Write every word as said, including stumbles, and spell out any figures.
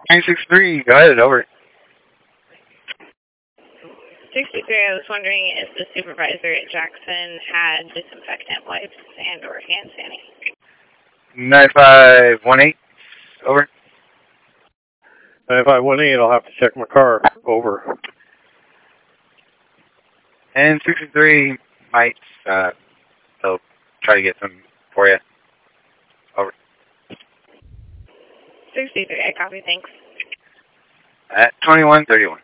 nine six three, go ahead, over. sixty-three, I was wondering if the supervisor at Jackson had disinfectant wipes and or hand sanitizer. nine five one eight, over. nine five one eight, I'll have to check my car, over. And sixty-three might, uh, they'll try to get some for you. Over. sixty-three, I copy, thanks. At twenty-one thirty-one.